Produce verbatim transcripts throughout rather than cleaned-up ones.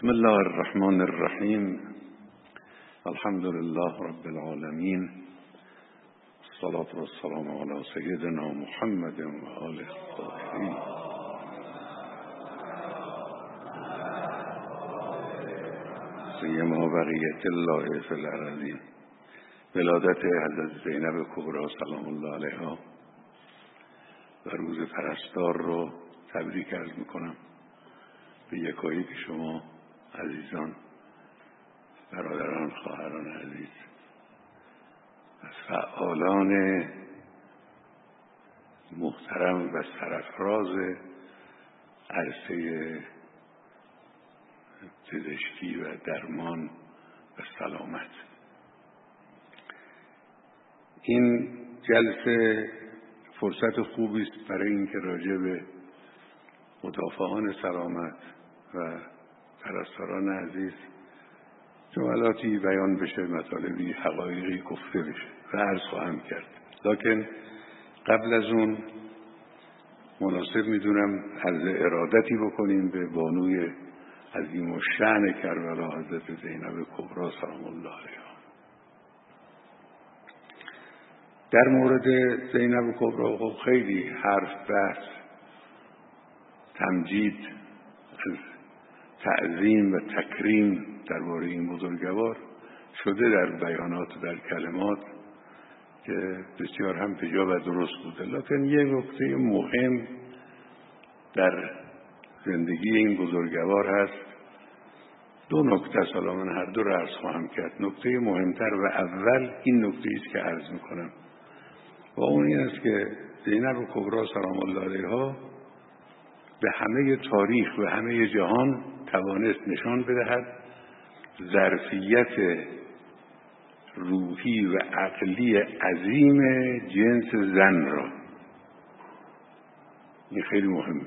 بسم الله الرحمن الرحیم. الحمد لله رب العالمین، الصلاة والسلام علی سیدنا محمد و آله الطاهرین. سیما بقیة الله فی الارضین. ولادت حضرت زینب کبری سلام الله علیها و روز پرستار رو تبریک عرض میکنم به یکایی که شما عزیزان، برادران، خواهران عزیز از فعالان محترم و سرفراز عرصه پزشکی و درمان و سلامت. این جلسه فرصت خوبی است برای اینکه راجع به مدافعان سلامت و پرستاران عزیز جملاتی بیان بشه، مطالبی حقایقی گفته بشه و عرض خواهم کرد. لکن قبل از اون مناسب میدونم عرض ارادتی بکنیم به بانوی عظیم الشأن کربلا حضرت زینب کبری سلام الله علیها. در مورد زینب کبری خب خیلی حرف، بحث، تمجید، از تعظیم و تکریم درباره این بزرگوار شده در بیانات و در کلمات که بسیار هم بجا و درست بوده. لکن یک نکته مهم در زندگی این بزرگوار هست. دو نکته سلام من هر دو را عرض خواهم کرد. نکته مهمتر و اول این نکته است که عرض میکنم و اون این است که زینب کبری سلام الله علیها به همه تاریخ و همه جهان توانست نشان بدهد ظرفیت روحی و عقلی عظیم جنس زن را. این خیلی مهمه.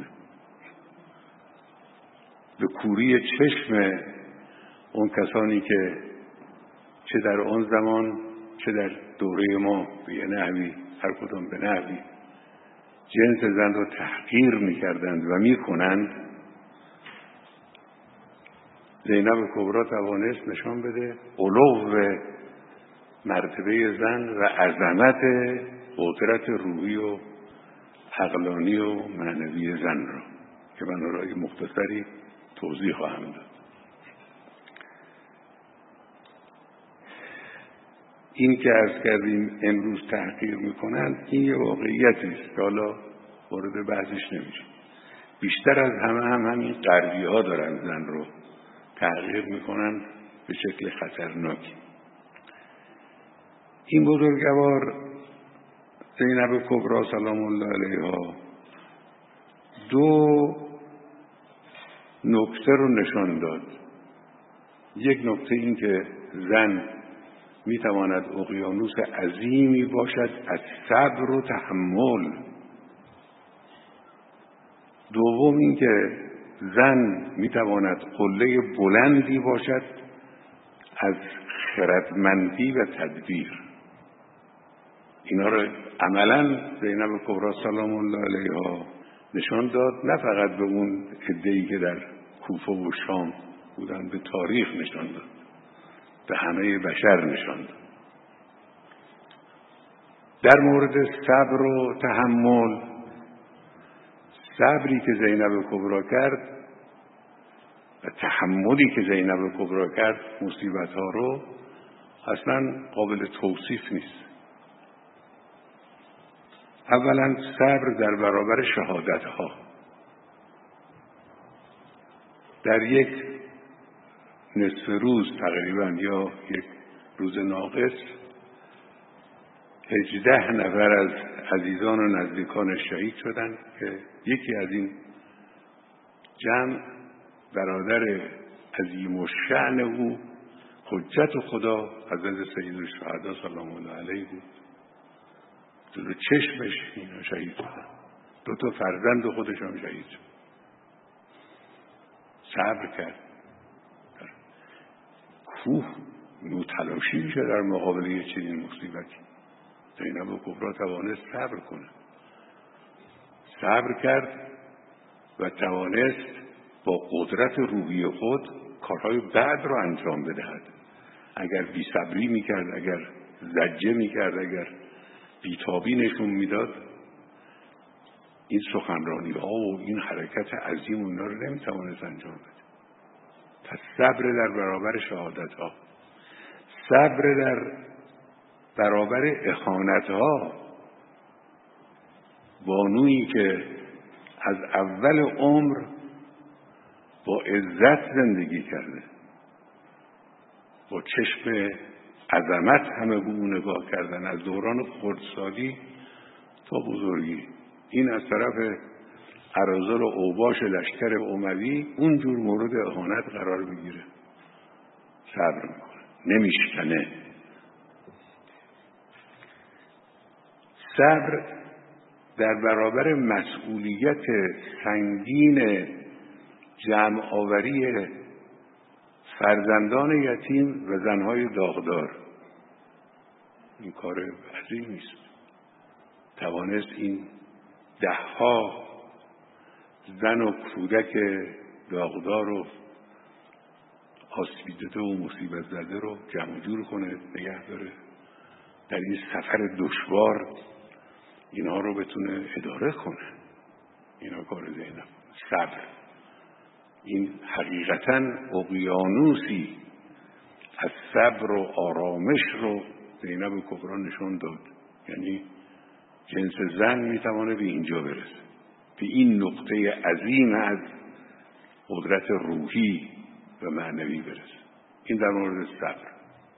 به کوری چشم اون کسانی که چه در آن زمان چه در دوره ما به یه نحوی، هر کدام به نحوی، جنس زن را تحقیر می‌کردند و می‌کنند، زینب کبری توانست نشان بده علو مرتبه زن و عظمت قدرت روحی و عقلانی و معنوی زن را که من برای مختصری توضیح خواهم داد. این که عرض کردیم امروز تحقیر میکنند، این یه واقعیتی است که حالا وارد بحثش نمیشه. بیشتر از همه هم همین غربی ها دارن زن رو تحقیر میکنن به شکل خطرناکی. این بزرگوار زینب کبری سلام الله علیها دو نکته رو نشان داد. یک نکته این که زن میتواند اقیانوس عظیمی باشد از صبر و تحمل. دوم این که زن میتواند قله بلندی باشد از خردمندی و تدبیر. اینا رو عملا زینب کبری سلام الله علیها نشان داد، نه فقط به اون عده‌ای که در کوفه و شام بودن، به تاریخ نشان داد، به همه بشر نشان داد. در مورد صبر و تحمل، صبری که زینب کبری کرد و تحملی که زینب کبری کرد مصیبت ها رو اصلا قابل توصیف نیست. اولا صبر در برابر شهادت ها. در یک نصف روز تقریبا یا یک روز ناقص هجده نفر از عزیزان و نزدیکان شهید شدند که یکی از این جمع برادر عظیم الشأن او حجت خدا حضرت سید الشهدا سلام الله علیه بود. جلو چشمش اینا شهید شدن. دو تا فرزند خودش هم شهید شد. صبر کرد. کوه نوتلاشی میشه در مقابل یه چنین مصیبتی. زینب کبری توانست صبر کنه. صبر کرد و توانست با قدرت روحی خود کارهای بد رو انجام بدهد. اگر بی‌صبری میکرد، اگر زجه میکرد، اگر بیتابی نشون میداد، این سخنرانی ها و این حرکت عظیم و اینا رو نمیتوانست انجام بده. پس صبر در برابر شهادت ها، صبر در برابر اهانت ها. بانویی که از اول عمر با عزت زندگی کرده، با چشم عظمت همه به او نگاه کردن، از دوران خردسالی تا بزرگی، این از طرف اراذل و اوباش لشکر اموی اونجور مورد اهانت قرار بگیره، صبر میکنه، نمیشکنه. صبر در برابر مسئولیت سنگین جمع آوری فرزندان یتیم و زنهای داغدار، این کار عظیمی است. توانست این دهها زن و کودک داغدار و آسیب دیده و مصیبت زده رو جمع جور کنه، نگه داره، در این سفر دشوار اینها رو بتونه اداره کنه. اینا کار زینب. صبر، این حقیقتاً اقیانوسی از صبر و آرامش رو زینب کبری نشون داد. یعنی جنس زن میتوانه به اینجا برسه، به این نقطه عظیم از قدرت روحی و معنوی برسه. این در مورد صبر.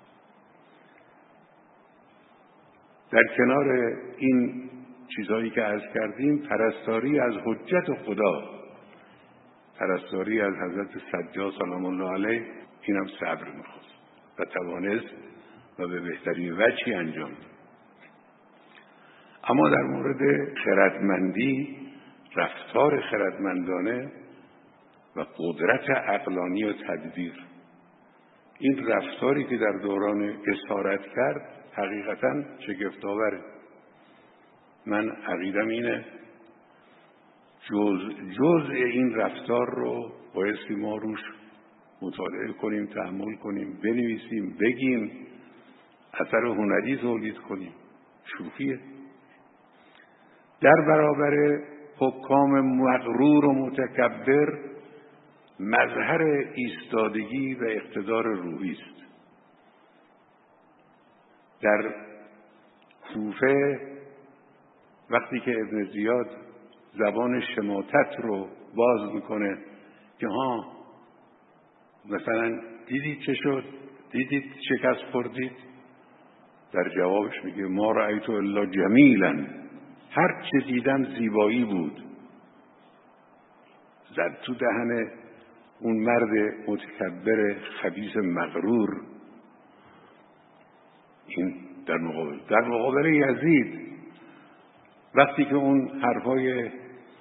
در کنار این چیزهایی که عرض کردیم، پرستاری از حجت خدا، پرستاری از حضرت سجاد سلام الله علیه، این هم صبر میخواست و توانست و به بهترین وجهی انجام داد. اما در مورد خردمندی، رفتار خردمندانه و قدرت عقلانی و تدبیر، این رفتاری که در دوران اسارت کرد حقیقتاً شگفت‌آوره. من عقیدم اینه جز جز این رفتار رو بایستی ما روش مطالعه کنیم، تأمل کنیم، بنویسیم، بگیم، اثر هنری تولید کنیم. شوخیه. در برابر حکام مغرور و متکبر مظهر ایستادگی و اقتدار روحی است. در کوفه وقتی که ابن زیاد زبان شماتت رو باز میکنه که ها مثلا دیدید چه شد؟ دیدید شکست خوردید؟ در جوابش میگه ما رأیت الا جمیلا، هر چه دیدم زیبایی بود. زد تو دهن اون مرد متکبر خبیث مغرور. این در مقابل در مقابل یزید وقتی که اون حرفای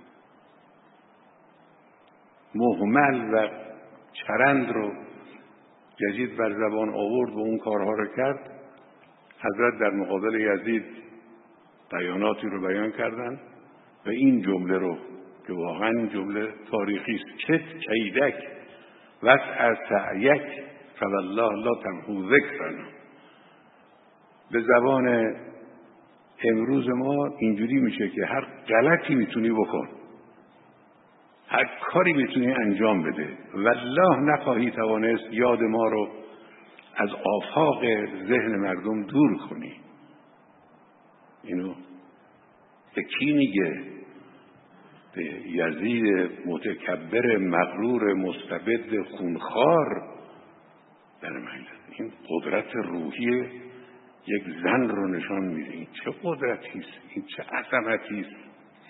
مهمل و چرند رو یزید بر زبان آورد و اون کارها رو کرد، حضرت در مقابل یزید بیاناتی رو بیان کردن و این جمله رو که واقعا جمله تاریخی است: کت کیدک وسع سعیک فوالله لا تمحو ذکرنا. به زبان امروز ما اینجوری میشه که هر غلطی میتونی بکن، هر کاری میتونی انجام بده، والله نخواهی توانست یاد ما رو از آفاق ذهن مردم دور کنی. اینو به کی میگه؟ به یزید متکبر مغرور مستبد خونخوار در ملت. این قدرت روحی یک زن رو نشان میده. این چه قدرتی است، این چه عظمتی است.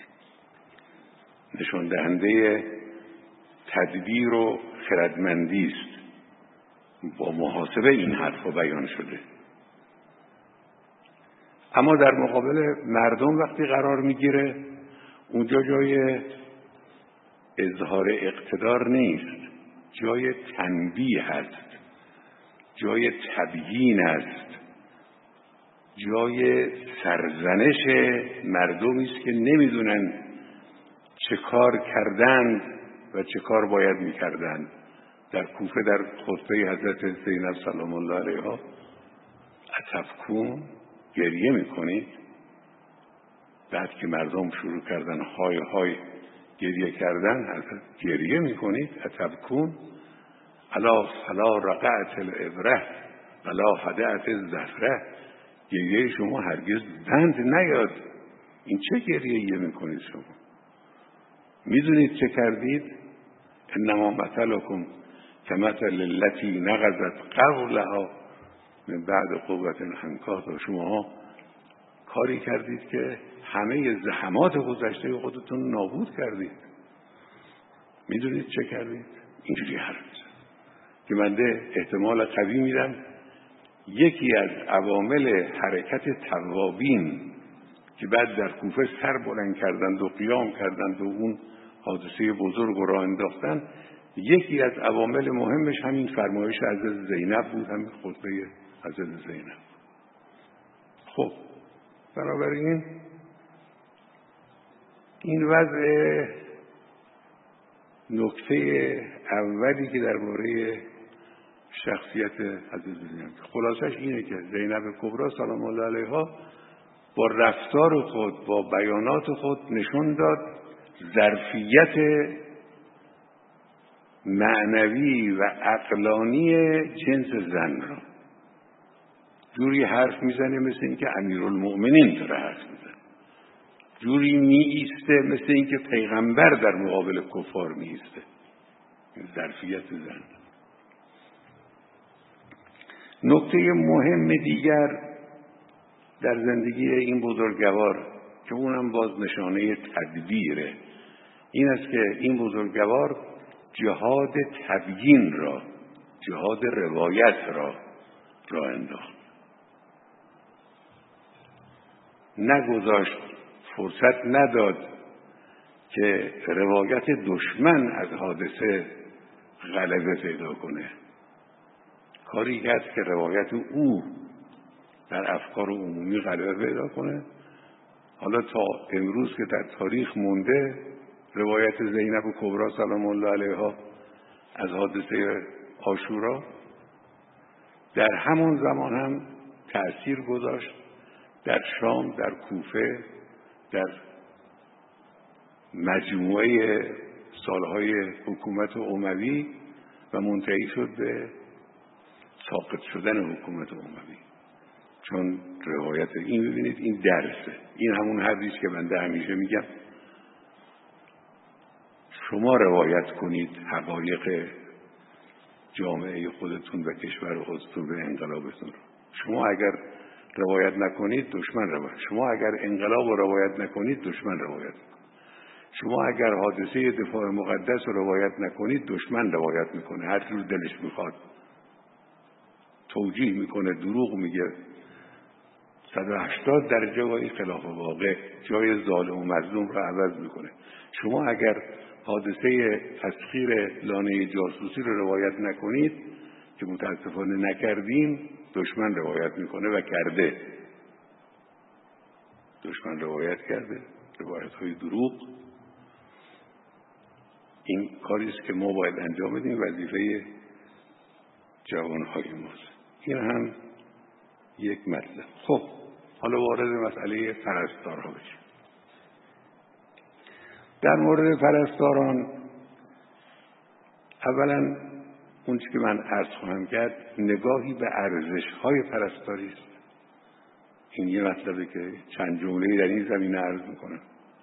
نشان دهنده تدبیر و خردمندی است. با محاسبه این حرفا بیان شده. اما در مقابل مردم وقتی قرار میگیره، اونجا جای اظهار اقتدار نیست، جای تنبیه هست، جای تبیین است، جای سرزنش مردمی است که نمیدونن چه کار کردند و چه کار باید میکردند در کوفه در خطبه حضرت زینب سلام الله علیها اتبکون، گریه میکنید؟ بعد که مردم شروع کردن های های گریه کردن، حضرت گریه میکنید؟ اتبکون الا فلا رقعت الابره ولا هدعت الزفره، گریه شما هرگز بند نیاد. این چه گریه میکنید شما؟ میدونید چه کردید؟ انما مثلکم کمثل التی نقضت قبلها من بعد قوة انکاثا، شما کاری کردید که همه زحمات گذشته خودتون نابود کردید. میدونید چه کردید؟ اینجوری حرف که منده احتمال قوی میدم یکی از عوامل حرکت توابین که بعد در کوفه سر بلند کردند و قیام کردند و اون حادثه بزرگ رو راه انداختن، یکی از عوامل مهمش همین فرمایش حضرت زینب بود، همین خطبه حضرت زینب. خب بنابراین این وضع نکته اولی که درباره شخصیت حضرت زینب، خلاصش اینه که زینب کبری سلام الله علیها با رفتار خود، با بیانات خود نشون داد ظرفیت معنوی و عقلانی جنس زن را. جوری حرف میزنه مثل اینکه امیرالمؤمنین داره حرف میزنه، جوری می ایسته مثل اینکه پیغمبر در مقابل کفار می ایسته. این ظرفیت زن. نکته مهم دیگر در زندگی این بزرگوار که اونم باز نشانه تدبیره، این است که این بزرگوار جهاد تبیین را، جهاد روایت را راه انداخت. نگذاشت، فرصت نداد که روایت دشمن از حادثه غلبه پیدا کنه. کاری کرد که روایت او در افکار عمومی غلبه پیدا کنه. حالا تا امروز که در تاریخ مونده روایت زینب کبری سلام الله علیها از حادثه عاشورا، در همون زمان هم تأثیر گذاشت در شام، در کوفه، در مجموعه سالهای حکومت اموی و منتهی شد به ساقط شدن حکومت اموی. چون روایت این، ببینید این درسه، این همون حدیث که بنده همیشه میگم شما روایت کنید حقایق جامعه خودتون و کشور خودتون به انقلابتون. شما اگر روایت نکنید دشمن روایت، شما اگر انقلاب رو روایت نکنید دشمن روایت، شما اگر حادثه دفاع مقدس رو روایت نکنید دشمن روایت میکنه، هر جور دلش میخواد توجیه میکنه، دروغ میگه، صد و هشتاد درجه وای خلاف واقع، جای ظالم و مظلوم رو عوض میکنه. شما اگر حادثه تسخیر لانه جاسوسی رو روایت نکنید که متاسفانه نکردیم، دشمن روایت میکنه و کرده. دشمن روایت کرده، روایت های دروغ. این کاری است که ما باید انجام بدیم، وظیفه جوانهای ماست. این هم یک مطلب. خب حالا وارد مسئله پرستارها بشیم. در مورد پرستاران اولا اون چیزی که من عرض خواهم کرد نگاهی به ارزش‌های پرستاری است. این یه مطلبه که چند جمله‌ای در این زمینه عرض می‌کنم.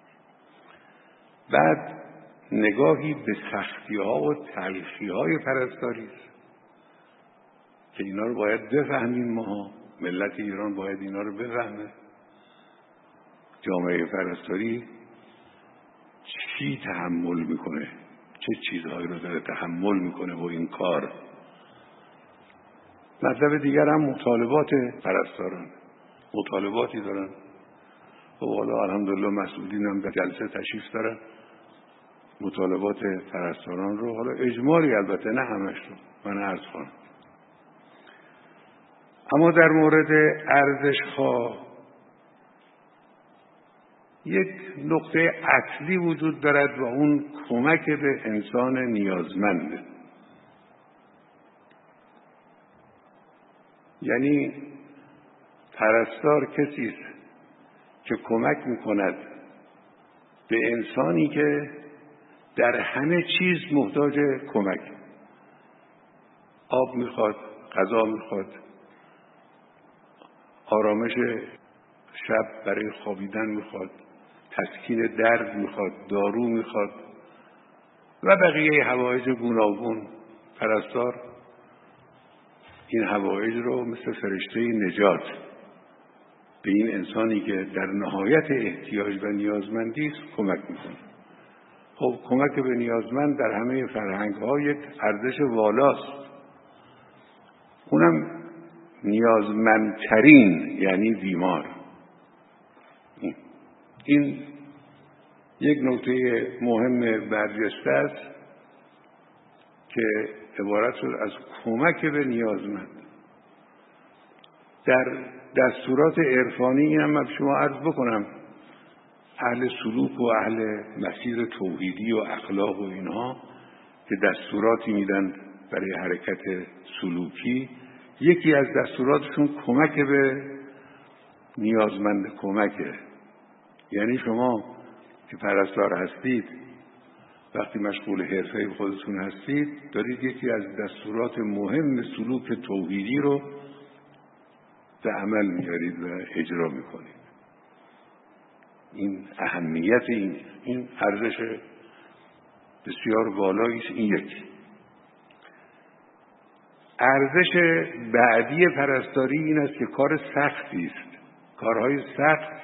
بعد نگاهی به سختی‌ها و تلخی‌های پرستاری است که اینا رو باید بفهمیم. ما ملت ایران باید اینا رو بفهمه. جامعه پرستاری چی تحمل میکنه، چه چیزهایی رو داره تحمل میکنه با این کار. مطلب دیگر هم مطالبات پرستاران، مطالباتی دارن. و حالا الحمدلله مسئولین هم به جلسه تشریف دارن. مطالبات پرستاران رو حالا اجمالی، البته نه همش رو، من عرض خواهم. اما در مورد ارزش‌ها یک نقطه اصلی وجود دارد و اون کمک به انسان نیازمنده. یعنی پرستار کسی است که کمک میکند به انسانی که در همه چیز محتاج کمک، آب میخواد، غذا میخواد، آرامش شب برای خوابیدن میخواد، تسکین درد میخواد، دارو میخواد و بقیه حوایج گوناگون. پرستار این حوایج رو مثل فرشته نجات به این انسانی که در نهایت احتیاج و نیازمندی است کمک میکنه. خب کمک به نیازمند در همه فرهنگ‌ها یک ارزش والاست، اونم نیازمندترین یعنی بیمار. این یک نکته مهم برجسته است که عبارت شد از کمک به نیازمند. در دستورات عرفانی اینم من شما عرض بکنم، اهل سلوک و اهل مسیر توحیدی و اخلاق و اینها که دستوراتی میدن برای حرکت سلوکی، یکی از دستوراتشون کمک به نیازمند کمکه. یعنی شما که پرستار هستید، وقتی مشغول حرفه خودتون هستید، دارید یکی از دستورات مهم سلوک توحیدی رو به عمل میارید و اجرا میکنید. این اهمیت این این ارزش بسیار بالایی است. این یکی. ارزش بعدی پرستاری این است که کار سختی است. کارهای سخت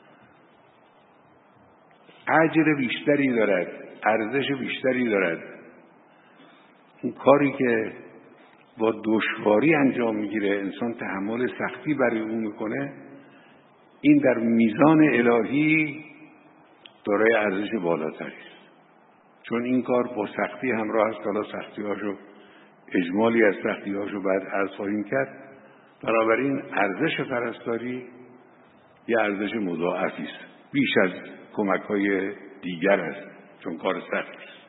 اجر بیشتری دارد، ارزش بیشتری دارد. اون کاری که با دشواری انجام میگیره، انسان تحمل سختی برای اون میکنه، این در میزان الهی دارای ارزش بالاتری است. چون این کار با سختی همراه است. حالا سختی‌هاشو، اجمالی از سختی‌هاشو بعد عرض خواهیم کرد. بنابراین ارزش پرستاری یه ارزش مضاعفی است، بیش از کمک‌های دیگر است، چون کار سختی است.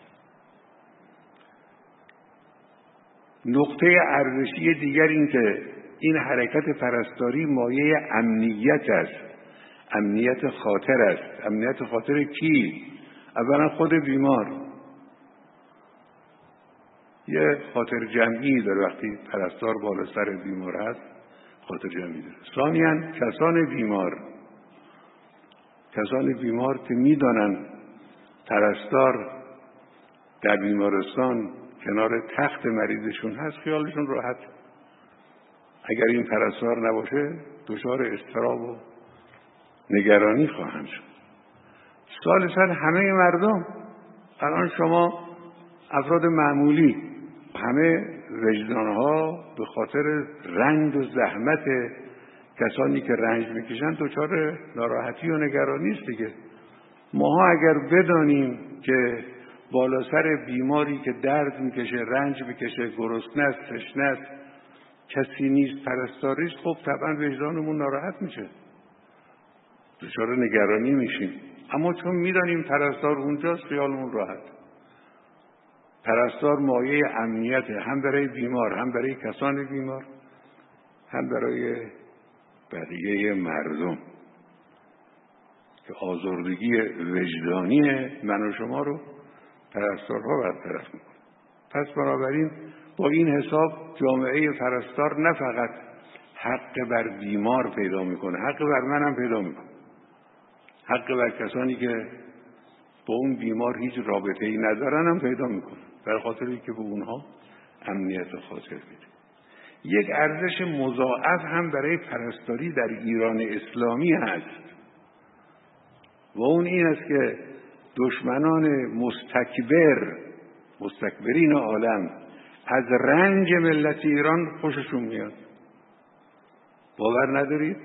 نقطه ارزشی دیگر این که این حرکت پرستاری مایه امنیت است، امنیت خاطر است. امنیت خاطر کی؟ اولا خود بیمار یه خاطر جمعی داره، وقتی پرستار بالا سر بیمار هست خاطر جمعی داره. ثانیاً کسان بیمار، کسان بیمار که میدانن پرستار در بیمارستان کنار تخت مریضشون هست، خیالشون راحت. اگر این پرستار نباشه دچار اضطراب و نگرانی خواهند شد. ثالثاً همه مردم، الان شما افراد معمولی، همه وجدانها به خاطر رنج و زحمت کسانی که رنج میکشن دچار ناراحتی و نگرانی است دیگه. ماها اگر بدانیم که بالا سر بیماری که درد میکشه، رنج میکشه، گرسنه است، تشنه است، کسی نیست پرستاریش، خب طبعا وجدانمون ناراحت میشه، دچار نگرانی میشیم. اما چون میدانیم پرستار اونجاست خیالمون راحت. پرستار مایه امنیت، هم برای بیمار، هم برای کسان بیمار، هم برای بقیه مردم که آزردگی وجدانی من و شما رو پرستارها برطرف میکنه. پس بنابراین با این حساب جامعه پرستار نه فقط حق بر بیمار پیدا میکنه، حق بر منم پیدا میکنه، حق بر کسانی که با اون بیمار هیچ رابطه‌ای ندارن هم پیدا میکنه، در خاطری که به اونها امنیت خاطر میده. یک ارزش مضاعف هم برای پرستاری در ایران اسلامی هست و اون این است که دشمنان مستکبر، مستکبرین عالم از رنج ملت ایران خوششون میاد. باور ندارید؟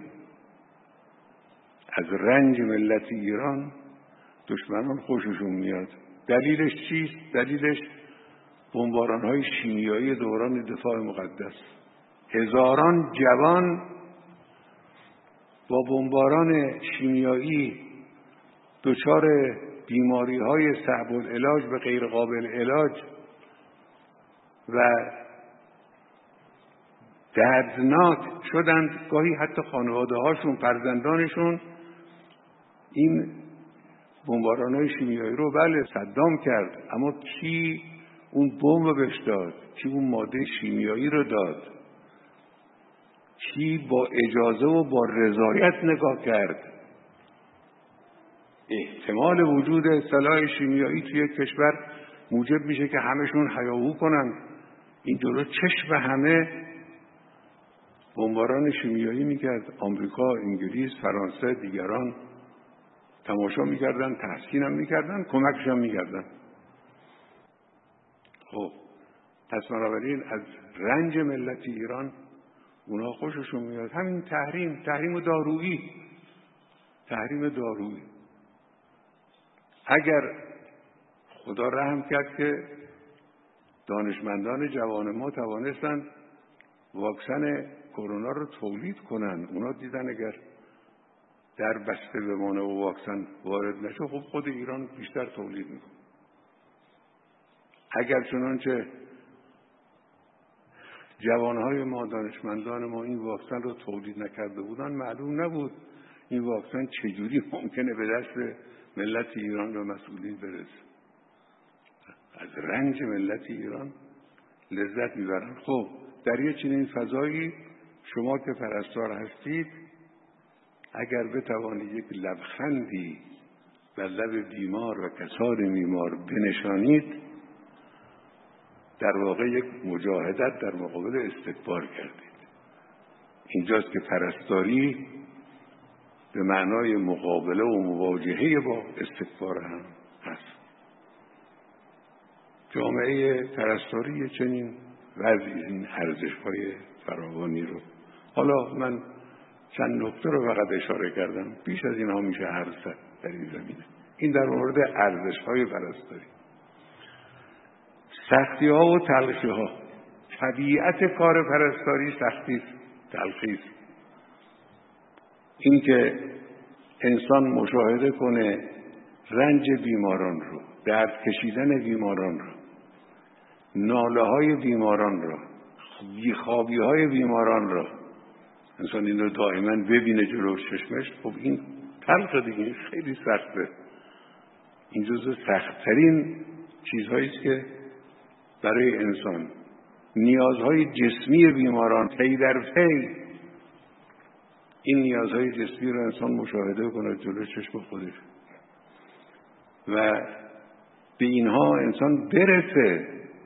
از رنج ملت ایران دشمنان خوششون میاد. دلیلش چیست؟ دلیلش بمباران‌های شیمیایی دوران دفاع مقدس. هزاران جوان با بمباران شیمیایی دچار بیماری‌های صعب العلاج به غیر قابل علاج و دردناک شدند. گاهی حتی خانواده هاشون، فرزندانشون این بمباران‌های شیمیایی رو بله صدام کرد، اما کی اون بمب بهش داد؟ کی اون ماده شیمیایی رو داد؟ کی با اجازه و با رضایت نگاه کرد؟ احتمال وجود سلاح شیمیایی توی کشور موجب میشه که همشون هیاهو کنن. این جلو چشم همه بمباران شیمیایی میکرد. آمریکا، انگلیس، فرانسه، دیگران تماشا میکردن، تحسین هم میکردن، کمکش هم میکردن. خب پس بنابراین از رنج ملت ایران اونا خوششون میاد. همین تحریم، تحریم دارویی، تحریم دارویی. اگر خدا رحم کرد که دانشمندان جوان ما توانستند واکسن کرونا رو تولید کنن، اونا دیدن اگر در بسته بمانه و واکسن وارد نشه خب خود ایران بیشتر تولید میکنه. اگر چنانچه جوانهای ما، دانشمندان ما این واکسن رو تولید نکرده بودن، معلوم نبود این واکسن چجوری ممکنه به دست ملت ایران و مسئولین برسه. از رنج ملت ایران لذت میبرن. خب در یه چنین فضایی شما که پرستار هستید، اگر بتوانید یک لبخندی بر لب بیمار و کسان بیمار بنشانید، در واقع یک مجاهدت در مقابل استکبار کردید. اینجاست که پرستاری به معنای مقابله و مواجهه با استکبار هم هست. جامعه پرستاری چنین وضعی این ارزش‌های فراوانی رو، حالا من چند نکته رو فقط اشاره کردم، بیش از اینها میشه حرف زد در این زمینه. این در مورد ارزش‌های پرستاری. سختی ها و تلخی ها، طبیعت کار پرستاری سختی است، تلخی است. این که انسان مشاهده کنه رنج بیماران رو، درد کشیدن بیماران رو، ناله های بیماران رو، بیخوابی های بیماران رو، انسان این رو دائما ببینه جلو چشمش، خب این تلخ دیگه، این خیلی سخته. این جزو سختترین چیزهایی است که برای انسان، نیازهای جسمی بیماران پی در پی، این نیازهای جسمی رو انسان مشاهده کنه جلو چشم خودش و به اینها انسان برسه،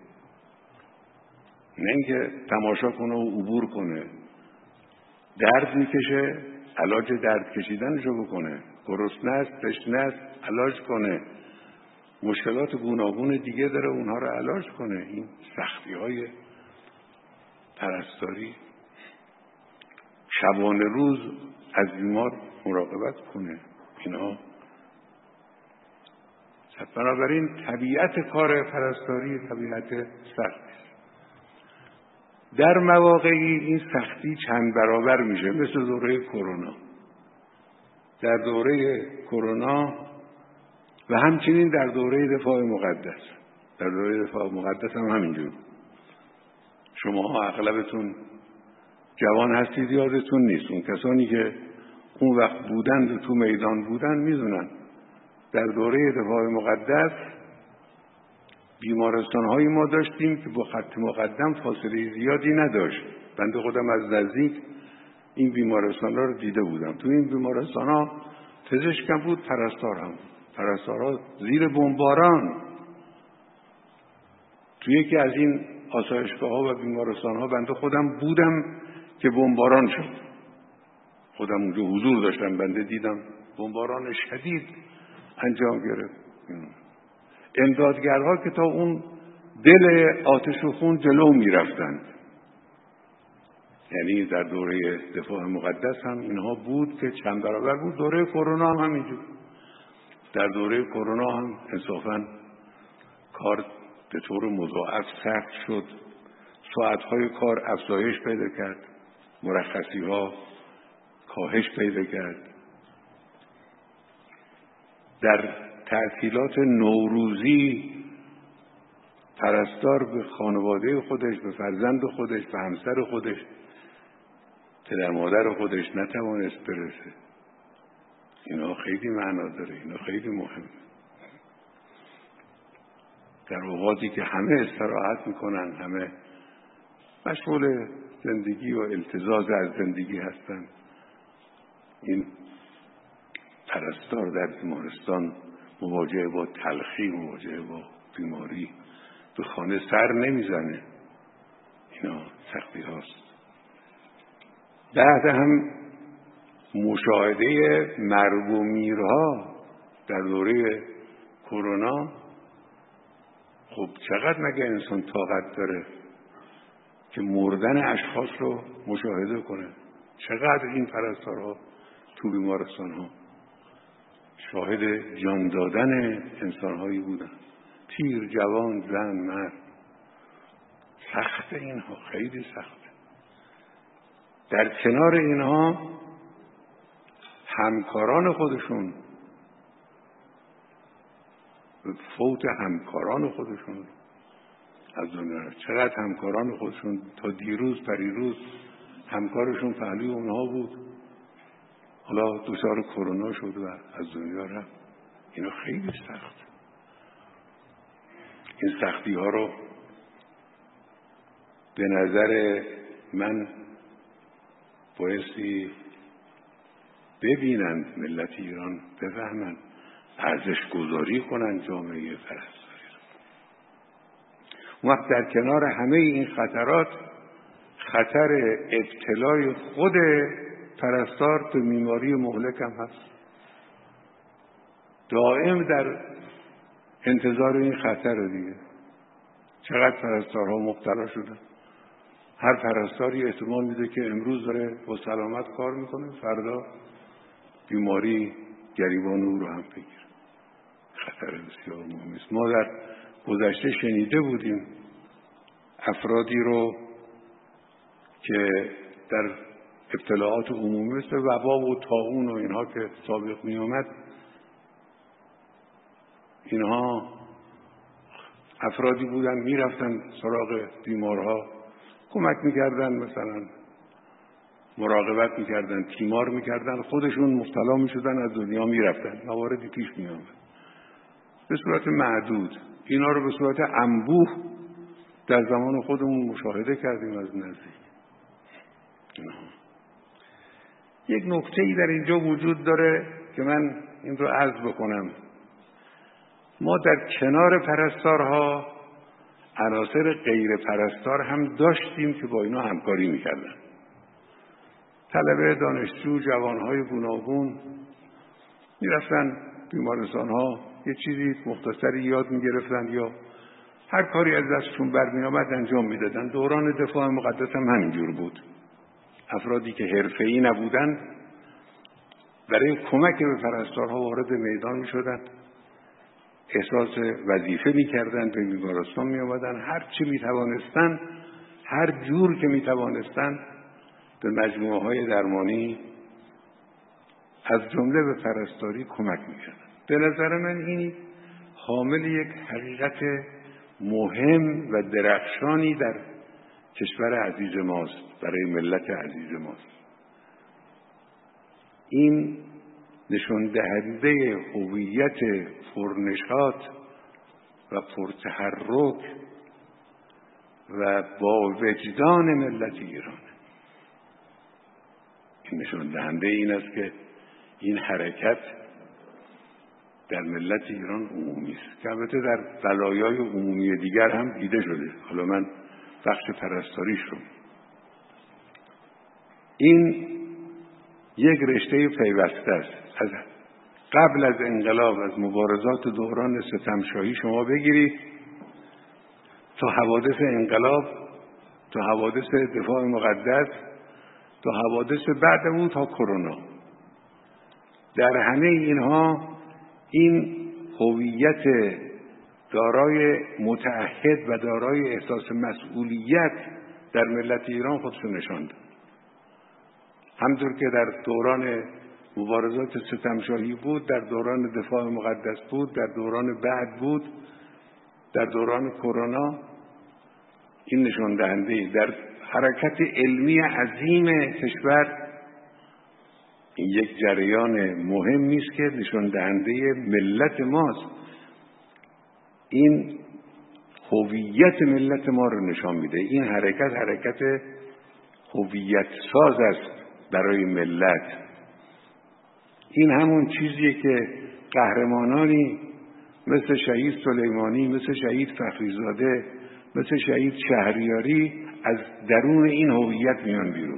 نه اینکه تماشا کنه و عبور کنه. درد میکشه، علاج درد کشیدنشو بکنه. گرسنه است، تشنه است، علاج کنه. مشکلات گوناگون دیگه داره، اونها رو علاج کنه. این سختی های پرستاری. شبانه روز از بیمار مراقبت کنه. اینا بنابراین طبیعت کار پرستاری طبیعت سختی. در مواقعی این سختی چند برابر میشه، مثل دوره کرونا. در دوره کرونا و همچنین در دوره دفاع مقدس. در دوره دفاع مقدس هم همینجور. شما اغلبتون جوان هستید، یادتون نیست. اون کسانی که اون وقت بودند و تو میدان بودند میدونن. در دوره دفاع مقدس بیمارستان‌هایی ما داشتیم که با خط مقدم فاصله زیادی نداشت. بنده خودم از نزدیک این بیمارستان‌ها رو دیده بودم. تو این بیمارستان‌ها پزشک هم بود، پرستار هم بود. پرستارها زیر بمباران تو یکی از این آسایشگاه‌ها و بیمارستان‌ها بنده خودم بودم که بمباران شد. خودم اونجا حضور داشتم، بنده دیدم بمباران شدید انجام گرفت. امدادگرها که تا اون دل آتش و خون جلو می رفتند. یعنی در دوره دفاع مقدس هم اینها بود که چند برابر بود. دوره کرونا هم همینجور. در دوره کرونا هم انصافاً کار به طور مضاعف سخت شد. ساعتهای کار افزایش پیدا کرد. مرخصی ها کاهش پیدا کرد. در تعطیلات نوروزی پرستار به خانواده خودش، به فرزند خودش، به همسر خودش، پدر مادر خودش نتوانست برسه. اینا خیلی معنا داره، اینا خیلی مهمه. در اوقاتی که همه استراحت میکنن، همه مشغول زندگی و التزاز از زندگی هستن، این پرستار در بیمارستان مواجه با تلخی، مواجه با بیماری، به خانه سر نمیزنه. اینا سختی هاست. بعد هم مشاهده مرگ و میرها در دوره کرونا، خب چقدر مگه انسان طاقت داره که مردن اشخاص رو مشاهده کنه؟ چقدر این پرستارها تو بیمارستان ها شاهد جان دادن انسانهایی بودن، پیر، جوان، زن، مرد. سخت اینها، خیلی سخته. در کنار اینها همکاران خودشون، فوت همکاران خودشون از دنیا، چقدر همکاران خودشون تا دیروز پریروز همکارشون پهلوی اونها بود، حالا دچار کرونا شد و از دنیا رفت. اینا خیلی سخت. این سختی ها رو به نظر من بایستی ببینند ملت ایران، بفهمند، ارزش گذاری کنند جامعه پرستاری رو. اون وقت در کنار همه این خطرات، خطر ابتلای خود پرستار به بیماری مهلک هم هست. دائم در انتظار این خطر دیگه. چقدر پرستارها مبتلا شدن. هر پرستاری احتمال میده که امروز داره با سلامت کار میکنه، فردا بیماری گریبان او رو هم بگیره. خطر بسیار مهمی است. ما در گذشته شنیده بودیم افرادی رو که در ابتلاعات عمومی مثل وبا و طاعون و اینها که سابق می آمد، اینها افرادی بودن می رفتن سراغ بیمارها، کمک می کردن، مثلا مراقبت می کردن، تیمار می کردن، خودشون مبتلا می شدن، از دنیا می رفتن. مواردی پیش می آمد به صورت معدود. اینا رو به صورت انبوه در زمان خودمون مشاهده کردیم از نزدیک. یک نکته‌ای در اینجا وجود داره که من این رو عرض بکنم. ما در کنار پرستارها عناصر غیر پرستار هم داشتیم که با اینا همکاری میکردن. طلبه، دانشجو، جوانهای گوناگون میرفتن بیمارستانها، یه چیزی مختصری یاد میگرفتن یا هر کاری از دستشون برمی آمد انجام میدادن. دوران دفاع مقدس هم همینجور بود. افرادی که حرفه‌ای نبودن برای کمک به پرستارها وارد میدان می شدن، احساس وظیفه می کردن، به بیمارستان می آمدن، هر چی می توانستن، هر جور که می توانستن به مجموعه های درمانی از جمله به پرستاری کمک می کردن. به نظر من این حامل یک حقیقت مهم و درخشانی در کشور عزیز ماست، برای ملت عزیز ماست. این نشان دهنده هویت پرنشاط و پرتحرک و با وجدان ملت ایران. این نشان دهنده این است که این حرکت در ملت ایران عمومی است، که البته در بلایای عمومی دیگر هم دیده شده. حالا من بخش پرستاریش رو، این یک رشته پیوسته است. از قبل از انقلاب، از مبارزات دوران ستمشاهی شما بگیرید تا حوادث انقلاب، تا حوادث دفاع مقدس، تا حوادث بعد او، تا کرونا، در همه اینها این هویت دارای متعهد و دارای احساس مسئولیت در ملت ایران خودشو نشان داد. همطور که در دوران مبارزات ستمشاهی بود، در دوران دفاع مقدس بود، در دوران بعد بود، در دوران کرونا این نشان دهنده در حرکت علمی عظیم کشور این یک جریان مهمی است که نشان دهنده ملت ماست. این هویت ملت ما رو نشان میده. این حرکت حرکت هویت ساز است برای ملت. این همون چیزیه که قهرمانانی مثل شهید سلیمانی، مثل شهید فخریزاده، مثل شهید شهریاری از درون این هویت میان بیرون.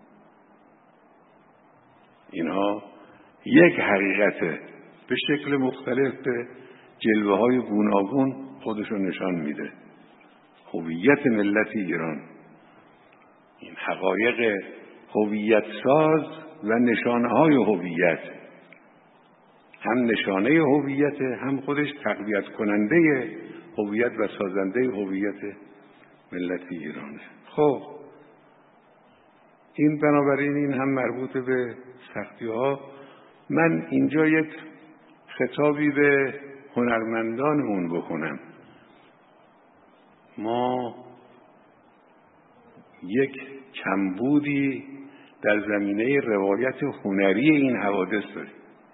اینها یک حقیقته به شکل مختلف به جلوه های گوناگون خودشون نشان میده. هویت ملت ایران، این حقایق هویت ساز و نشانه های هویت، هم نشانه هویت، هم خودش تقویت کننده هویت و سازنده هویت ملت ایرانه. خب این بنابراین این هم مربوط به سختی ها. من اینجا یک خطابی به هنرمندانمون بکنم. ما یک کمبودی در زمینه روایت هنری این حوادث داریم.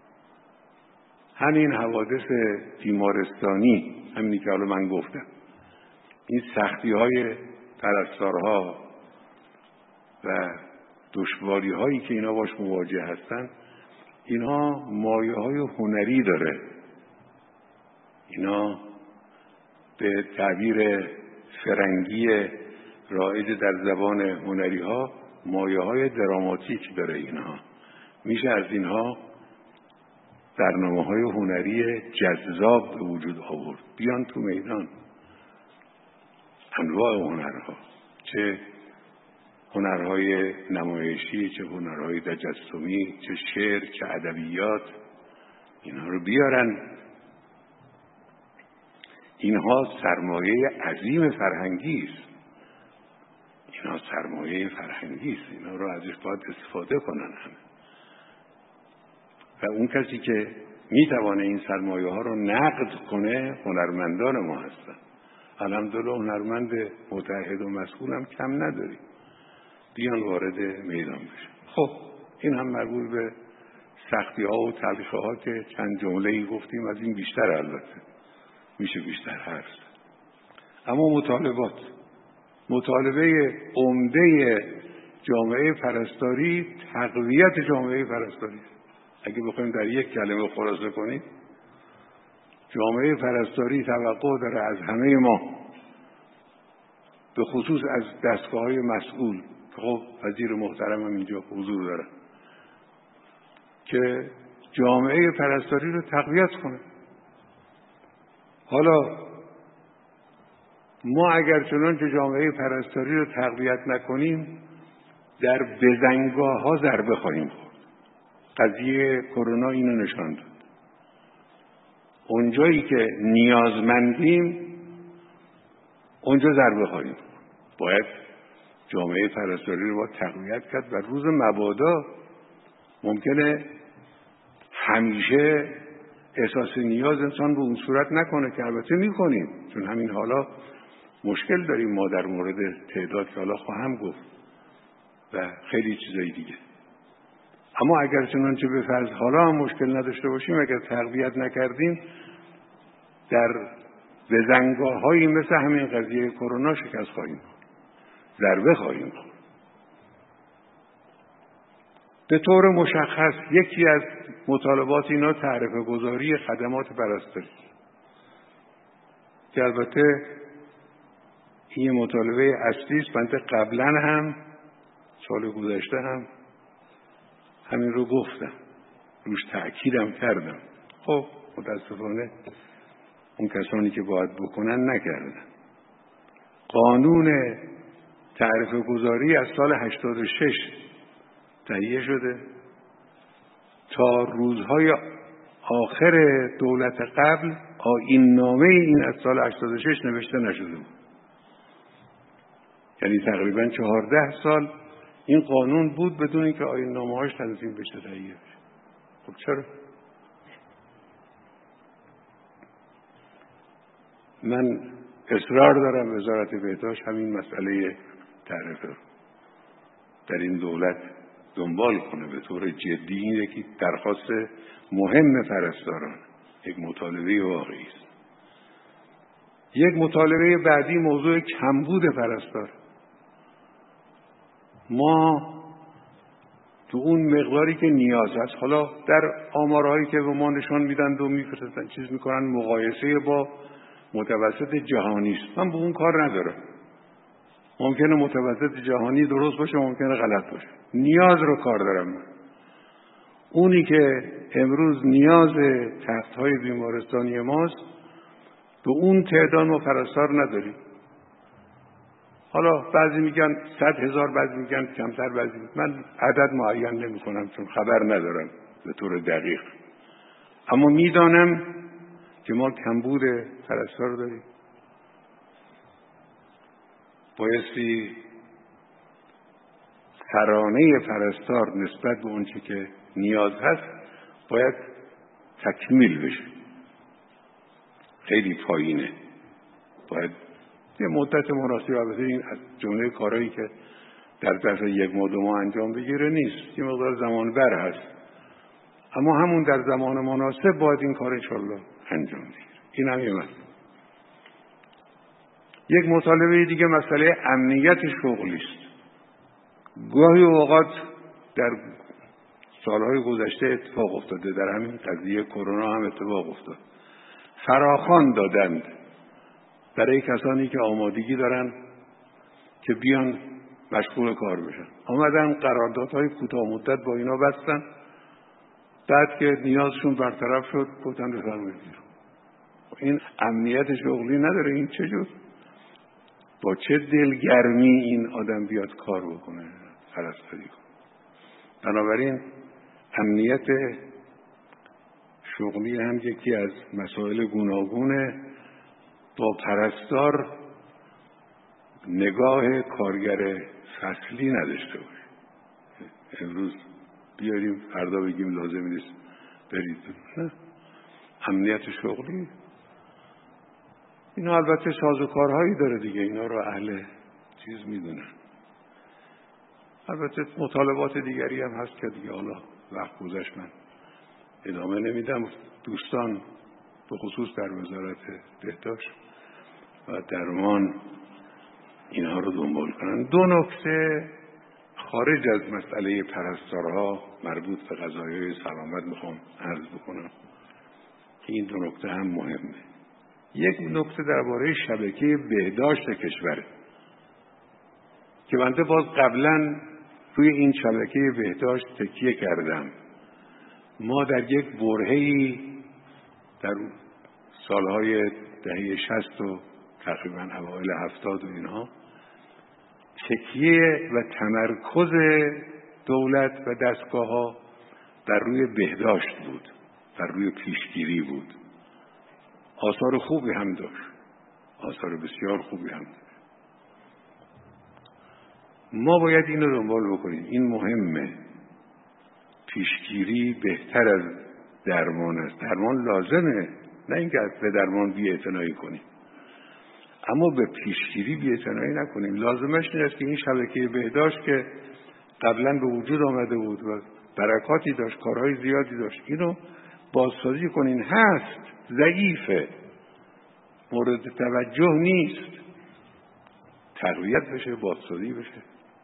همین حوادث بیمارستانی، همینی که حالا من گفتم، این سختی های پرستارها و دشواری هایی که اینا باش مواجه هستن، اینا مایه های هنری داره. اینا به تعبیر فرنگی رایج در زبان هنری ها مایه های دراماتیک داره. اینها میشه از اینها برنامه های هنری جذاب به وجود آورد. بیان تو میدان انواع هنرها، چه هنرهای نمایشی، چه هنرهای تجسمی، چه شعر، چه ادبیات، اینها رو بیارن. اینها سرمایه عظیم فرهنگی است. اینها سرمایه فرهنگی است. اینا رو ازش باید استفاده کنن همه. و اون کسی که میتوانه این سرمایه ها رو نقد کنه هنرمندان ما هستن. الحمدلله هنرمند متعهد و مسئول هم کم نداریم. بیان وارد میدان بشن. خب این هم مربوط به سختی ها و تلخی ها که چند جمله‌ای گفتیم. از این بیشتر البته میشه بیشتر حرف زد. اما مطالبات مطالبه عمده جامعه پرستاری تقویت جامعه پرستاری. اگه بخوایم در یک کلمه خلاصه کنیم، جامعه پرستاری توقع داره از همه ما، به خصوص از دستگاه‌های مسئول که خب وزیر محترم هم اینجا حضور داره، که جامعه پرستاری رو تقویت کنه. حالا ما اگر چنانچه جامعه پرستاری رو تقویت نکنیم، در بزنگاه ها ضربه خواهیم خورد. قضیه کرونا اینو نشان داد. اونجایی که نیازمندیم اونجا ضربه خواهیم خورد. باید جامعه پرستاری رو باید تقویت کرد و روز مبادا ممکنه همیشه احساس نیاز انسان به اون صورت نکنه که البته میکنیم، چون همین حالا مشکل داریم ما در مورد تعداد که حالا خواهم گفت و خیلی چیزایی دیگه. اما اگر چنانچه به فرض حالا هم مشکل نداشته باشیم، اگر تقویت نکردیم، در بزنگاه هایی مثل همین قضیه کرونا شکست خواهیم خورد، ضربه خواهیم خورد. به طور مشخص یکی از مطالبات اینا تعرفه گذاری خدمات پرستاری، که البته این مطالبه اصلی است. من قبلا هم سال گذشته هم همین رو گفتم، روش تأکیدم کردم. خب متاسفانه اون کسانی که باید بکنن نکردن. قانون تعرفه گذاری از سال هشتاد و شش تهیه شده. تا روزهای آخر دولت قبل آیین نامه این از سال هشتاد و شش نوشته نشده بود. یعنی تقریبا چهارده سال این قانون بود بدون اینکه آیین نامه هاش تنظیم بشه، تهیه بشه. خب چرا؟ من اصرار دارم وزارت بهداشت همین مسئله تعرفه رو در این دولت دنبال کنه به طور جدی. این یکی درخواست مهم پرستاران، یک مطالبه واقعی است. یک مطالبه بعدی موضوع کمبود پرستار. ما تو اون مقداری که نیاز هست، حالا در آمارهایی که به ما نشان میدن و میفرستن چیز میکنن، مقایسه با متوسط جهانی است. من به اون کار ندارم. ممکنه متوسط جهانی درست باشه، ممکنه غلط باشه. نیاز رو کار دارم من. اونی که امروز نیاز تخت‌های بیمارستانی ماست، به اون تعداد ما پرستار نداریم. حالا بعضی میگن صد هزار، بعضی میگن کمتر، بعضی میگن. من عدد معین نمی کنم چون خبر ندارم به طور دقیق، اما میدانم که ما کمبود پرستار داریم. بایستی ترانه پرستار نسبت به اون چی که نیاز هست باید تکمیل بشه. خیلی پایینه. باید یه مدت مناسب، البته این از جمله کارهایی که در ظرف یک ماه دو ماه انجام بگیره نیست، یه مقدار زمان بر هست، اما همون در زمان مناسب باید این کار انشالله انجام بگیره. این هم یه مسئله. یک مطالبه دیگه مسئله امنیت شغلی است. گاهی اوقات در سالهای گذشته اتفاق افتاده، در همین قضیه کرونا هم اتفاق افتاد، فراخوان دادند برای کسانی که آمادگی دارن که بیان مشغول کار بشن. آمدن قراردادهای کوتاه مدت با اینا بستن، بعد که نیازشون برطرف شد گفتن بفرمایید. این امنیت شغلی نداره. این چجور؟ با چه دلگرمی این آدم بیاد کار بکنه، پرستاری کنه؟ بنابراین امنیت شغلی هم یکی از مسائل گوناگونه. با پرستار نگاه کارگر فصلی نداشته باشه. امروز بیاریم فردا بگیم لازم نیست برید. نه، امنیت شغلی اینا البته سازوکارهایی داره دیگه، اینا رو اهل چیز میدونن. البته مطالبات دیگری هم هست که دیگه حالا وقت گذشت من ادامه نمیدم. دوستان به خصوص در وزارت بهداشت و درمان اینها رو دنبال کنن. دو نکته خارج از مسئله پرستارها مربوط به قضایای سلامت میخوام عرض بکنم که این دو نکته هم مهمه. یک نکته درباره شبکه بهداشت کشور که بنده باز قبلا روی این شبکه بهداشت تکیه کردم. ما در یک برهه‌ای در سالهای دهه شصت و تقریبا اوایل هفتاد و اینها تکیه و تمرکز دولت و دستگاه ها بر روی بهداشت بود، بر روی پیشگیری بود. آثار خوبی هم داشت، آثار بسیار خوبی هم داشت. ما باید این رو دنبال بکنیم. این مهمه. پیشگیری بهتر از درمان است. درمان لازمه، نه اینکه به درمان بی‌اعتنایی کنیم، اما به پیشگیری بی‌اعتنایی نکنیم. لازمش این است که این شبکه بهداشت که قبلا به وجود آمده بود و برکاتی داشت، کارهای زیادی داشت، اینو بازسازی کنین. هست، ضعیفه، مورد توجه نیست، تقویت بشه، بازسازی بشه.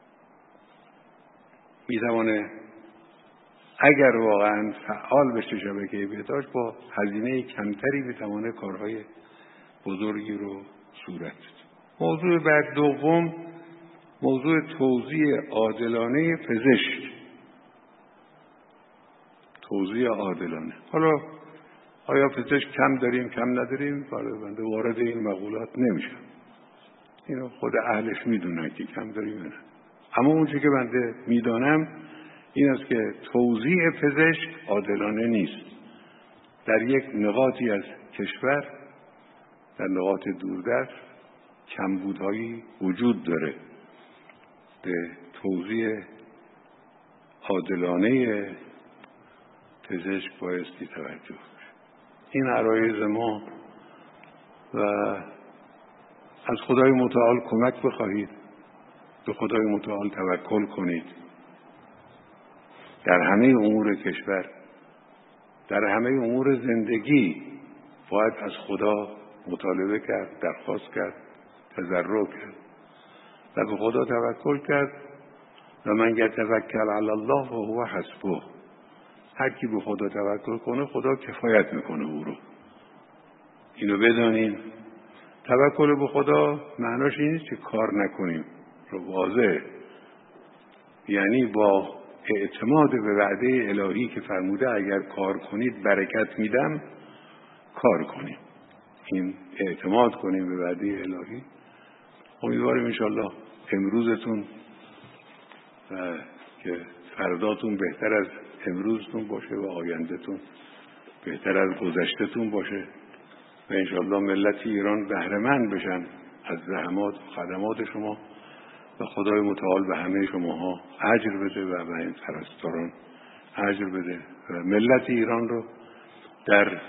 میتوانه اگر واقعا فعال بشه شبکه بهداشت، با هزینه کمتری میتوانه کارهای بزرگی رو صورت بده. موضوع بعد دوم، موضوع توزیع عادلانه پزشک. توزیع عادلانه. حالا آیا پزشک کم داریم کم نداریم؟ بنده وارد این مقولات نمیشم. اینو خود اهلش میدونن که کم داریم نه. اما اون چیزی که بنده میدانم این است که توزیع پزشک عادلانه نیست. در یک نقاطی از کشور، در نقاط دوردست، کمبودهایی وجود داره. به توزیع عادلانه پزشک بایستی توجه. این عرایض ما و از خدای متعال کمک بخواهید، به خدای متعال توکل کنید. در همه امور کشور، در همه امور زندگی باید از خدا مطالبه کرد، درخواست کرد، تضرع کرد و به خدا توکل کرد. و من یتوکل علی الله و هو حسبه. هر کی به خدا توکل کنه خدا کفایت میکنه او رو. اینو بدانیم. توکل به خدا معناش این نیست که کار نکنیم، رو واضحه. یعنی با اعتماد به وعده الهی که فرموده اگر کار کنید برکت میدم، کار کنیم. این اعتماد کنیم به وعده الهی. امیدواریم انشالله امروزتون و که فرداتون بهتر از امروزتون باشه و آیندهتون بهتر از گذشتهتون باشه و انشالله ملت ایران بهره‌مند بشن از زحمات و خدمات شما و خدای متعال به همه شماها اجر بده و به این پرستاران اجر بده و ملت ایران رو در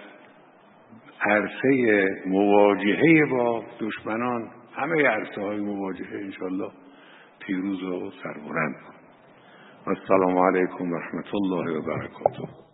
عرصه مواجهه با دشمنان، همه عرصه های مواجهه انشالله پیروز و سربلند کن. السلام علیکم و رحمت الله و برکاته.